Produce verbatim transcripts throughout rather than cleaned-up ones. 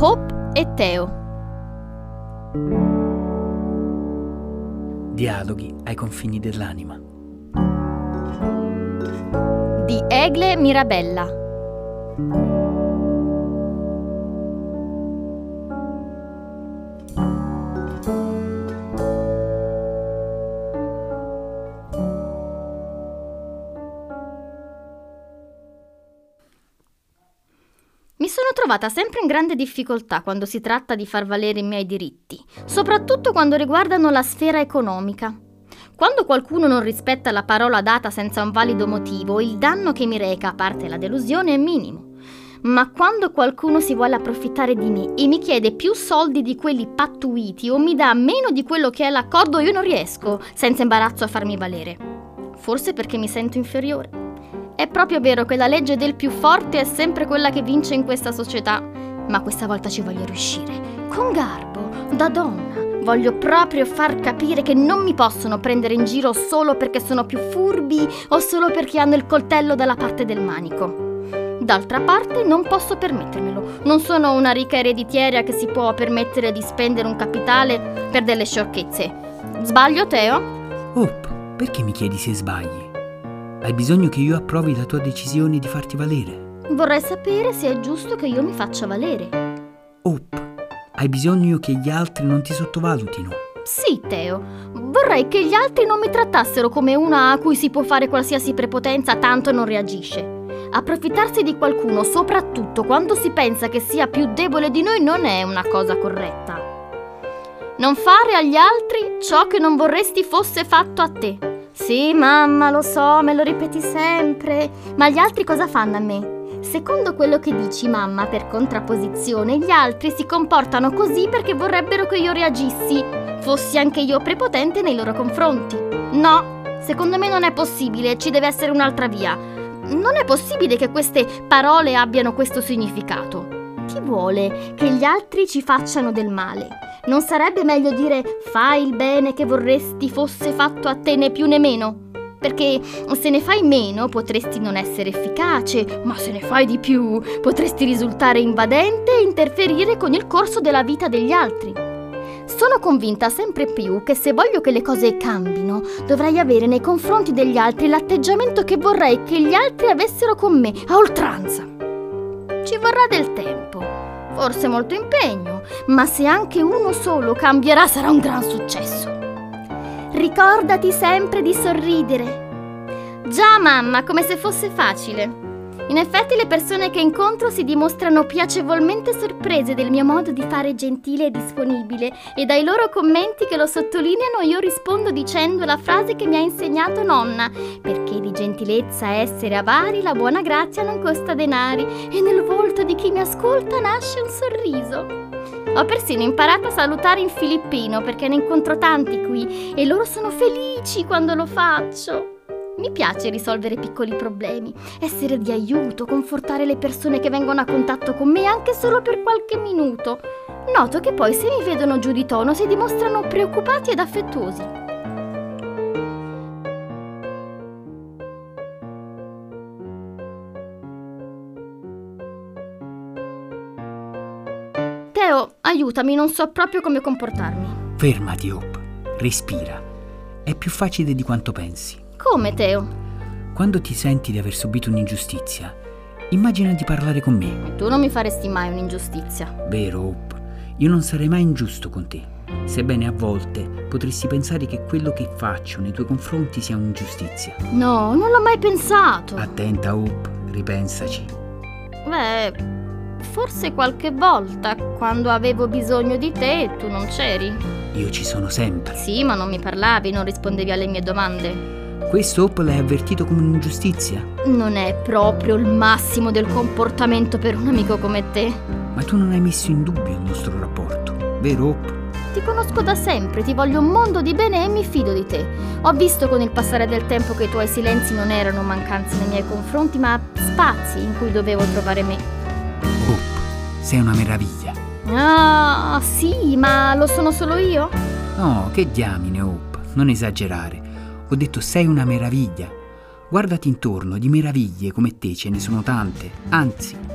Hope e Teo. Dialoghi ai confini dell'anima. Di Egle Mirabella. Mi sono trovata sempre in grande difficoltà quando si tratta di far valere i miei diritti, soprattutto quando riguardano la sfera economica. Quando qualcuno non rispetta la parola data senza un valido motivo, il danno che mi reca, a parte la delusione, è minimo. Ma quando qualcuno si vuole approfittare di me e mi chiede più soldi di quelli pattuiti o mi dà meno di quello che è l'accordo, io non riesco, senza imbarazzo, a farmi valere. Forse perché mi sento inferiore. È proprio vero che la legge del più forte è sempre quella che vince in questa società, ma questa volta ci voglio riuscire. Con garbo, da donna, voglio proprio far capire che non mi possono prendere in giro solo perché sono più furbi o solo perché hanno il coltello dalla parte del manico. D'altra parte non posso permettermelo. Non sono una ricca ereditiera che si può permettere di spendere un capitale per delle sciocchezze. Sbaglio, Teo? Hope, perché mi chiedi se sbagli? Hai bisogno che io approvi la tua decisione di farti valere? Vorrei sapere se è giusto che io mi faccia valere. Hope, hai bisogno che gli altri non ti sottovalutino? Sì, Teo. Vorrei che gli altri non mi trattassero come una a cui si può fare qualsiasi prepotenza tanto non reagisce. Approfittarsi di qualcuno, soprattutto quando si pensa che sia più debole di noi, non è una cosa corretta. Non fare agli altri ciò che non vorresti fosse fatto a te. Sì, mamma, lo so, me lo ripeti sempre. Ma gli altri cosa fanno a me? Secondo quello che dici, mamma, per contrapposizione, gli altri si comportano così perché vorrebbero che io reagissi, fossi anche io prepotente nei loro confronti. No, secondo me non è possibile, ci deve essere un'altra via. Non è possibile che queste parole abbiano questo significato. Chi vuole che gli altri ci facciano del male? Non sarebbe meglio dire fai il bene che vorresti fosse fatto a te, né più né meno? Perché se ne fai meno potresti non essere efficace, ma se ne fai di più potresti risultare invadente e interferire con il corso della vita degli altri. Sono convinta sempre più che se voglio che le cose cambino, dovrei avere nei confronti degli altri l'atteggiamento che vorrei che gli altri avessero con me, a oltranza. Ci vorrà del tempo, forse molto impegno, ma se anche uno solo cambierà sarà un gran successo. Ricordati sempre di sorridere. Già, mamma, come se fosse facile. In effetti le persone che incontro si dimostrano piacevolmente sorprese del mio modo di fare gentile e disponibile, e dai loro commenti che lo sottolineano io rispondo dicendo la frase che mi ha insegnato nonna: perché di gentilezza essere avari la buona grazia non costa denari, e nel volto di chi mi ascolta nasce un sorriso. Ho persino imparato a salutare in filippino perché ne incontro tanti qui e loro sono felici quando lo faccio. Mi piace risolvere piccoli problemi, essere di aiuto, confortare le persone che vengono a contatto con me anche solo per qualche minuto. Noto che poi se mi vedono giù di tono si dimostrano preoccupati ed affettuosi. Teo, aiutami, non so proprio come comportarmi. Fermati, Hope. Respira. È più facile di quanto pensi. Come, Teo? Quando ti senti di aver subito un'ingiustizia, immagina di parlare con me. Tu non mi faresti mai un'ingiustizia. Vero, Hope. Io non sarei mai ingiusto con te. Sebbene a volte potresti pensare che quello che faccio nei tuoi confronti sia un'ingiustizia. No, non l'ho mai pensato. Attenta, Hope. Ripensaci. Beh, forse qualche volta, quando avevo bisogno di te, tu non c'eri. Io ci sono sempre. Sì, ma non mi parlavi, non rispondevi alle mie domande. Questo Hope l'hai avvertito come un'ingiustizia? Non è proprio il massimo del comportamento per un amico come te. Ma tu non hai messo in dubbio il nostro rapporto, vero Hope? Ti conosco da sempre, ti voglio un mondo di bene e mi fido di te. Ho visto con il passare del tempo che i tuoi silenzi non erano mancanze nei miei confronti, ma spazi in cui dovevo trovare me. Hope, sei una meraviglia. Ah, sì, ma lo sono solo io? No, che diamine, Hope, non esagerare. Ho detto sei una meraviglia. Guardati intorno, di meraviglie come te ce ne sono tante. Anzi,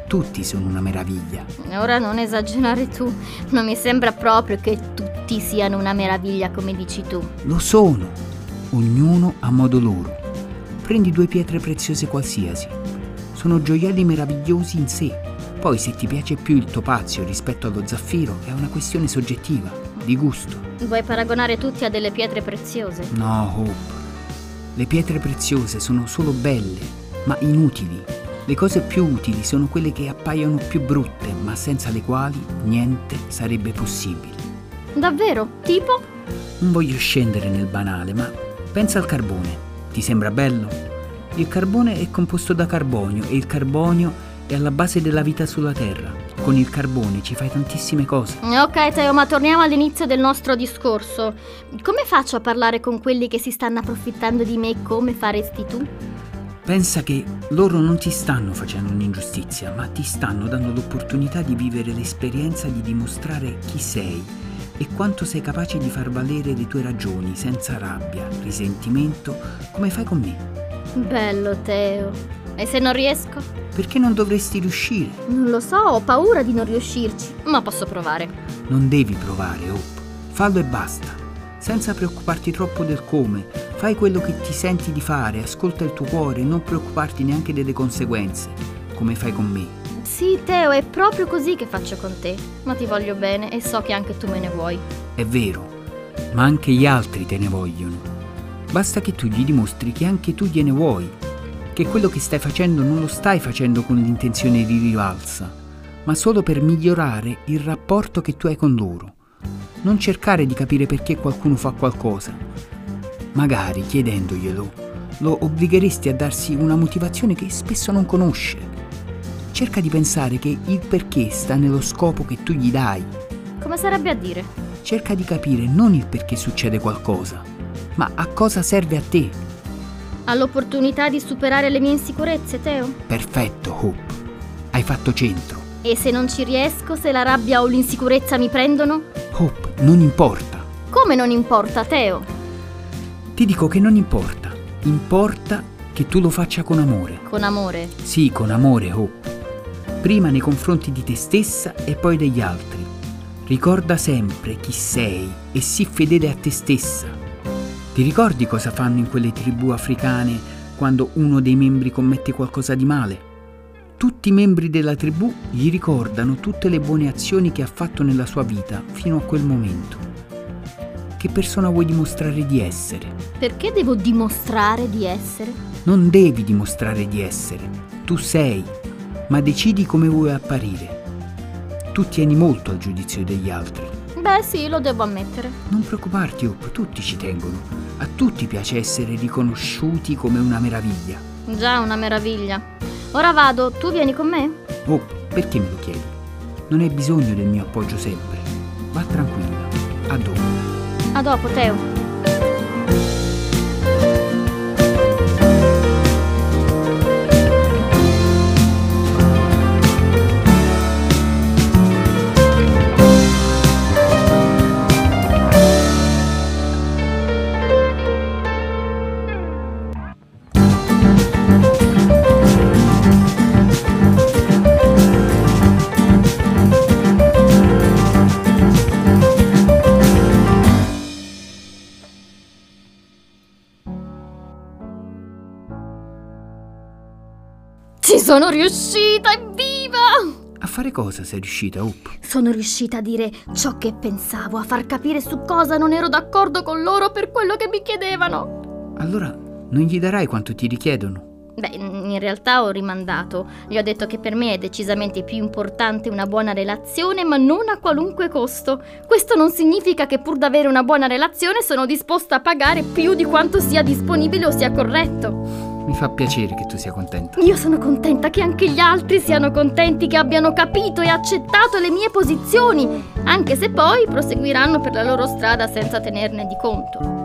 tutti sono una meraviglia. Ora non esagerare tu, non mi sembra proprio che tutti siano una meraviglia come dici tu. Lo sono, ognuno a modo loro. Prendi due pietre preziose qualsiasi, sono gioielli meravigliosi in sé. Poi se ti piace più il topazio rispetto allo zaffiro è una questione soggettiva, di gusto. Vuoi paragonare tutti a delle pietre preziose? No, Hope. Le pietre preziose sono solo belle, ma inutili. Le cose più utili sono quelle che appaiono più brutte, ma senza le quali niente sarebbe possibile. Davvero? Tipo? Non voglio scendere nel banale, ma pensa al carbone. Ti sembra bello? Il carbone è composto da carbonio e il carbonio è alla base della vita sulla Terra. Con il carbone ci fai tantissime cose. Ok, Teo, ma torniamo all'inizio del nostro discorso. Come faccio a parlare con quelli che si stanno approfittando di me come faresti tu? Pensa che loro non ti stanno facendo un'ingiustizia, ma ti stanno dando l'opportunità di vivere l'esperienza di dimostrare chi sei e quanto sei capace di far valere le tue ragioni senza rabbia, risentimento, come fai con me. Bello, Teo. E se non riesco? Perché non dovresti riuscire? Non lo so, ho paura di non riuscirci, ma posso provare. Non devi provare, Hope. Fallo e basta. Senza preoccuparti troppo del come. Fai quello che ti senti di fare, ascolta il tuo cuore e non preoccuparti neanche delle conseguenze, come fai con me. Sì, Teo, è proprio così che faccio con te. Ma ti voglio bene e so che anche tu me ne vuoi. È vero, ma anche gli altri te ne vogliono. Basta che tu gli dimostri che anche tu gliene vuoi, che quello che stai facendo non lo stai facendo con l'intenzione di rivalsa, ma solo per migliorare il rapporto che tu hai con loro. Non cercare di capire perché qualcuno fa qualcosa. Magari, chiedendoglielo, lo obbligheresti a darsi una motivazione che spesso non conosce. Cerca di pensare che il perché sta nello scopo che tu gli dai. Come sarebbe a dire? Cerca di capire non il perché succede qualcosa, ma a cosa serve a te. All'opportunità di superare le mie insicurezze, Teo? Perfetto, Hope. Hai fatto centro. E se non ci riesco, se la rabbia o l'insicurezza mi prendono? Hope, non importa. Come non importa, Teo? Ti dico che non importa. Importa che tu lo faccia con amore. Con amore? Sì, con amore, Hope. Prima nei confronti di te stessa e poi degli altri. Ricorda sempre chi sei e sii fedele a te stessa. Ti ricordi cosa fanno in quelle tribù africane quando uno dei membri commette qualcosa di male? Tutti i membri della tribù gli ricordano tutte le buone azioni che ha fatto nella sua vita fino a quel momento. Che persona vuoi dimostrare di essere? Perché devo dimostrare di essere? Non devi dimostrare di essere. Tu sei, ma decidi come vuoi apparire. Tu tieni molto al giudizio degli altri. Beh sì, lo devo ammettere. Non preoccuparti, Hope, tutti ci tengono. A tutti piace essere riconosciuti come una meraviglia. Già, una meraviglia. Ora vado, tu vieni con me? Hope, perché me lo chiedi? Non hai bisogno del mio appoggio sempre. Va tranquilla. A dopo. A dopo, Teo. Ci sono riuscita, evviva! A fare cosa sei riuscita, Hope? Sono riuscita a dire ciò che pensavo, a far capire su cosa non ero d'accordo con loro per quello che mi chiedevano. Allora non gli darai quanto ti richiedono? Beh, in realtà ho rimandato. Gli ho detto che per me è decisamente più importante una buona relazione, ma non a qualunque costo. Questo non significa che pur d'avere una buona relazione sono disposta a pagare più di quanto sia disponibile o sia corretto. Mi fa piacere che tu sia contenta. Io sono contenta che anche gli altri siano contenti, che abbiano capito e accettato le mie posizioni, anche se poi proseguiranno per la loro strada senza tenerne di conto.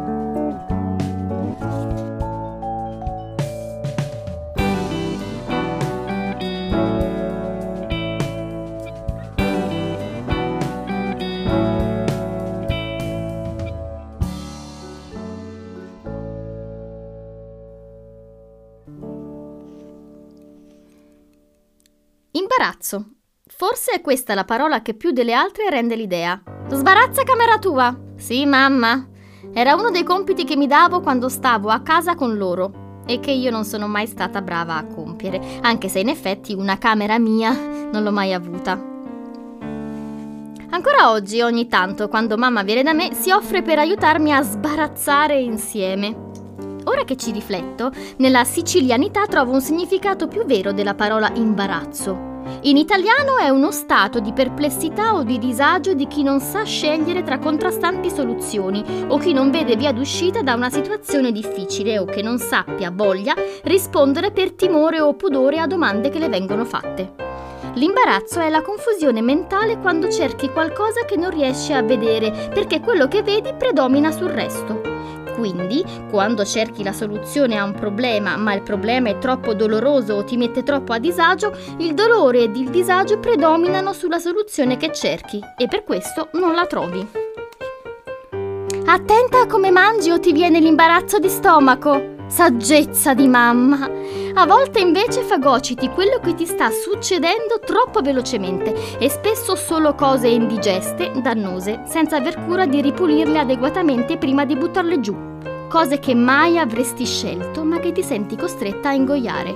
Imbarazzo. Forse è questa la parola che più delle altre rende l'idea. Sbarazza camera tua. Sì, mamma. Era uno dei compiti che mi davo quando stavo a casa con loro e che io non sono mai stata brava a compiere, anche se in effetti una camera mia non l'ho mai avuta. Ancora oggi, ogni tanto, quando mamma viene da me, si offre per aiutarmi a sbarazzare insieme. Ora che ci rifletto, nella sicilianità trovo un significato più vero della parola imbarazzo. In italiano è uno stato di perplessità o di disagio di chi non sa scegliere tra contrastanti soluzioni o chi non vede via d'uscita da una situazione difficile o che non sappia, voglia, rispondere per timore o pudore a domande che le vengono fatte. L'imbarazzo è la confusione mentale quando cerchi qualcosa che non riesci a vedere perché quello che vedi predomina sul resto. Quindi, quando cerchi la soluzione a un problema, ma il problema è troppo doloroso o ti mette troppo a disagio, il dolore ed il disagio predominano sulla soluzione che cerchi e per questo non la trovi. Attenta a come mangi o ti viene l'imbarazzo di stomaco. Saggezza di mamma. A volte invece fagociti quello che ti sta succedendo troppo velocemente e spesso solo cose indigeste, dannose, senza aver cura di ripulirle adeguatamente prima di buttarle giù. Cose che mai avresti scelto ma che ti senti costretta a ingoiare.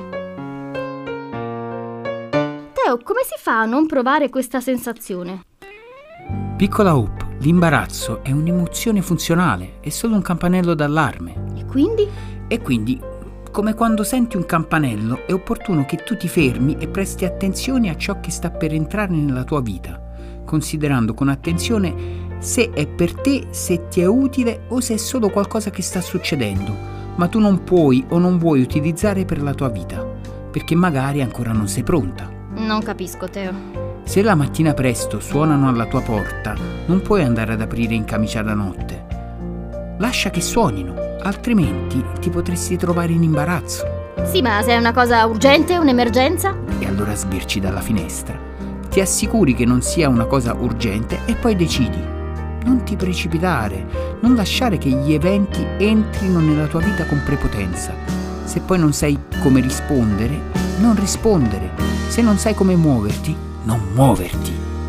Teo, come si fa a non provare questa sensazione? Piccola Hope, l'imbarazzo è un'emozione funzionale, è solo un campanello d'allarme. E quindi? E quindi, come quando senti un campanello, è opportuno che tu ti fermi e presti attenzione a ciò che sta per entrare nella tua vita, considerando con attenzione se è per te, se ti è utile o se è solo qualcosa che sta succedendo, ma tu non puoi o non vuoi utilizzare per la tua vita, perché magari ancora non sei pronta. Non capisco, Teo. Se la mattina presto suonano alla tua porta, non puoi andare ad aprire in camicia da notte. Lascia che suonino, altrimenti ti potresti trovare in imbarazzo. Sì, ma se è una cosa urgente, un'emergenza? E allora sbirci dalla finestra. Ti assicuri che non sia una cosa urgente e poi decidi. Non ti precipitare, non lasciare che gli eventi entrino nella tua vita con prepotenza. Se poi non sai come rispondere, non rispondere. Se non sai come muoverti, non muoverti.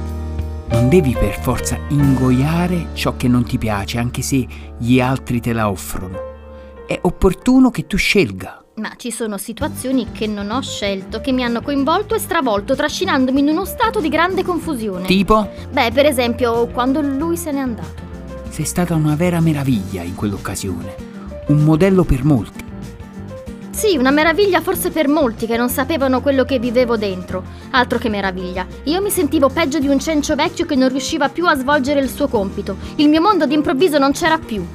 Non devi per forza ingoiare ciò che non ti piace, anche se gli altri te la offrono. È opportuno che tu scelga. Ma ci sono situazioni che non ho scelto, che mi hanno coinvolto e stravolto, trascinandomi in uno stato di grande confusione. Tipo? Beh, per esempio, quando lui se n'è andato. Sei stata una vera meraviglia in quell'occasione. Un modello per molti. Sì, una meraviglia forse per molti che non sapevano quello che vivevo dentro. Altro che meraviglia. Io mi sentivo peggio di un cencio vecchio che non riusciva più a svolgere il suo compito. Il mio mondo d'improvviso non c'era più.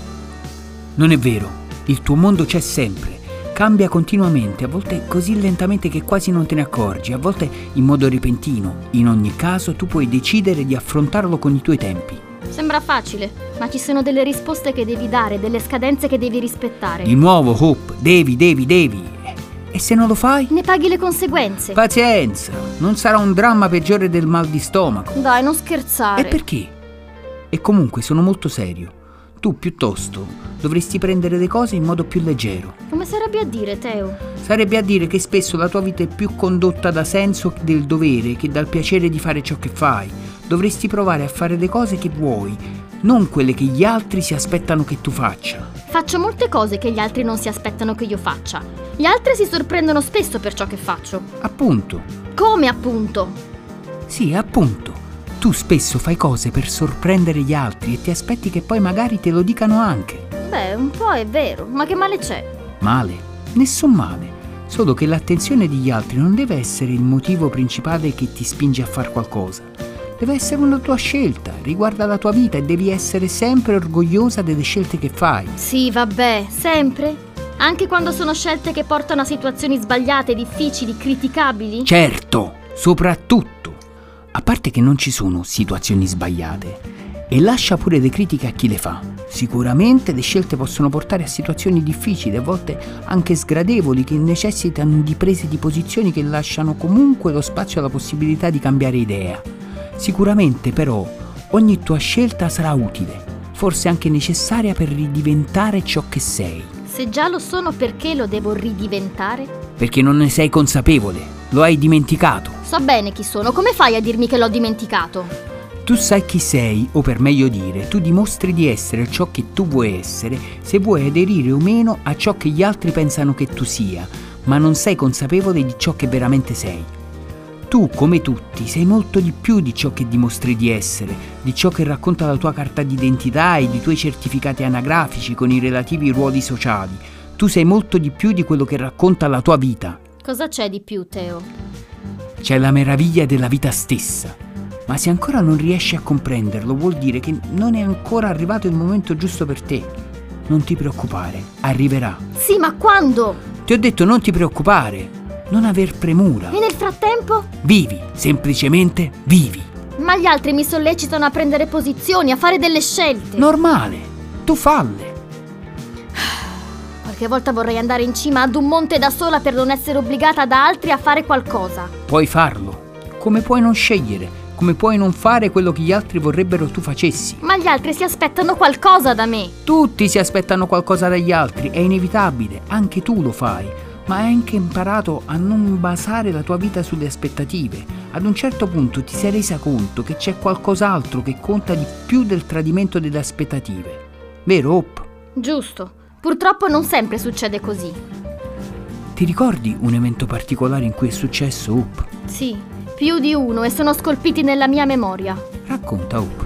Non è vero. Il tuo mondo c'è sempre. Cambia continuamente, a volte così lentamente che quasi non te ne accorgi, a volte in modo repentino. In ogni caso tu puoi decidere di affrontarlo con i tuoi tempi. Sembra facile, ma ci sono delle risposte che devi dare, delle scadenze che devi rispettare. Di nuovo, Hope, devi, devi, devi. E se non lo fai? Ne paghi le conseguenze. Pazienza, non sarà un dramma peggiore del mal di stomaco. Dai, non scherzare. E perché? E comunque sono molto serio. Tu piuttosto dovresti prendere le cose in modo più leggero. Come sarebbe a dire, Teo? Sarebbe a dire che spesso la tua vita è più condotta da senso del dovere che dal piacere di fare ciò che fai. Dovresti provare a fare le cose che vuoi, non quelle che gli altri si aspettano che tu faccia. Faccio molte cose che gli altri non si aspettano che io faccia. Gli altri si sorprendono spesso per ciò che faccio. Appunto. Come appunto? Sì, appunto. Tu spesso fai cose per sorprendere gli altri e ti aspetti che poi magari te lo dicano anche. Beh, un po' è vero, ma che male c'è? Male? Nessun male. Solo che l'attenzione degli altri non deve essere il motivo principale che ti spinge a fare qualcosa. Deve essere una tua scelta, riguarda la tua vita e devi essere sempre orgogliosa delle scelte che fai. Sì, vabbè, sempre? Anche quando sono scelte che portano a situazioni sbagliate, difficili, criticabili? Certo, soprattutto. A parte che non ci sono situazioni sbagliate. E lascia pure le critiche a chi le fa. Sicuramente le scelte possono portare a situazioni difficili, a volte anche sgradevoli, che necessitano di prese di posizioni che lasciano comunque lo spazio alla possibilità di cambiare idea. Sicuramente però ogni tua scelta sarà utile, forse anche necessaria per ridiventare ciò che sei. Se già lo sono, perché lo devo ridiventare? Perché non ne sei consapevole, lo hai dimenticato. So bene chi sono, come fai a dirmi che l'ho dimenticato? Tu sai chi sei, o per meglio dire, tu dimostri di essere ciò che tu vuoi essere se vuoi aderire o meno a ciò che gli altri pensano che tu sia, ma non sei consapevole di ciò che veramente sei. Tu, come tutti, sei molto di più di ciò che dimostri di essere, di ciò che racconta la tua carta d'identità e i tuoi certificati anagrafici con i relativi ruoli sociali. Tu sei molto di più di quello che racconta la tua vita. Cosa c'è di più, Teo? C'è la meraviglia della vita stessa. Ma se ancora non riesci a comprenderlo, vuol dire che non è ancora arrivato il momento giusto per te. Non ti preoccupare, arriverà. Sì, ma quando? Ti ho detto non ti preoccupare, non aver premura. E nel frattempo? Vivi, semplicemente vivi. Ma gli altri mi sollecitano a prendere posizioni, a fare delle scelte. Normale, tu falle. Qualche volta vorrei andare in cima ad un monte da sola per non essere obbligata da altri a fare qualcosa. Puoi farlo, come puoi non scegliere. Come puoi non fare quello che gli altri vorrebbero tu facessi? Ma gli altri si aspettano qualcosa da me. Tutti si aspettano qualcosa dagli altri, è inevitabile, anche tu lo fai. Ma hai anche imparato a non basare la tua vita sulle aspettative. Ad un certo punto ti sei resa conto che c'è qualcos'altro che conta di più del tradimento delle aspettative. Vero, Hope? Giusto. Purtroppo non sempre succede così. Ti ricordi un evento particolare in cui è successo, Hope? Sì. Più di uno e sono scolpiti nella mia memoria. Racconta, Hope.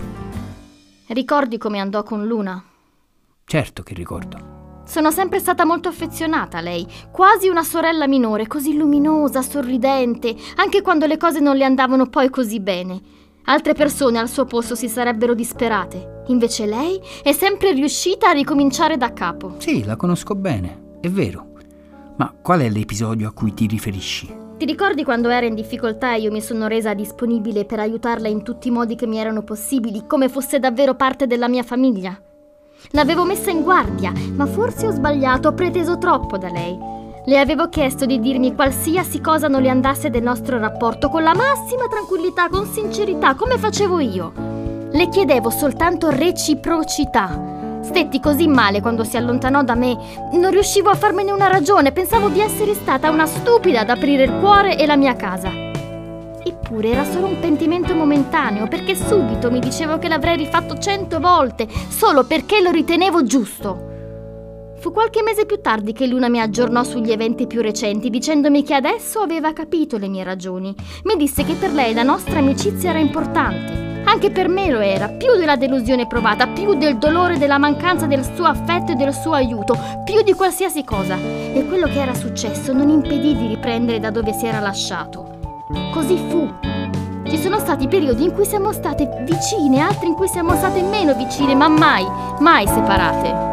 Ricordi come andò con Luna? Certo che ricordo. Sono sempre stata molto affezionata a lei, quasi una sorella minore, così luminosa, sorridente, anche quando le cose non le andavano poi così bene. Altre persone al suo posto si sarebbero disperate. Invece lei è sempre riuscita a ricominciare da capo. Sì, la conosco bene, è vero. Ma qual è l'episodio a cui ti riferisci? Ti ricordi quando era in difficoltà e io mi sono resa disponibile per aiutarla in tutti i modi che mi erano possibili, come fosse davvero parte della mia famiglia? L'avevo messa in guardia, ma forse ho sbagliato, ho preteso troppo da lei. Le avevo chiesto di dirmi qualsiasi cosa non le andasse del nostro rapporto, con la massima tranquillità, con sincerità, come facevo io. Le chiedevo soltanto reciprocità. Stetti così male quando si allontanò da me, non riuscivo a farmene una ragione, pensavo di essere stata una stupida ad aprire il cuore e la mia casa. Eppure era solo un pentimento momentaneo, perché subito mi dicevo che l'avrei rifatto cento volte, solo perché lo ritenevo giusto. Fu qualche mese più tardi che Luna mi aggiornò sugli eventi più recenti, dicendomi che adesso aveva capito le mie ragioni. Mi disse che per lei la nostra amicizia era importante. Anche per me lo era, più della delusione provata, più del dolore della mancanza del suo affetto e del suo aiuto, più di qualsiasi cosa. E quello che era successo non impedì di riprendere da dove si era lasciato. Così fu. Ci sono stati periodi in cui siamo state vicine, altri in cui siamo state meno vicine, ma mai, mai separate.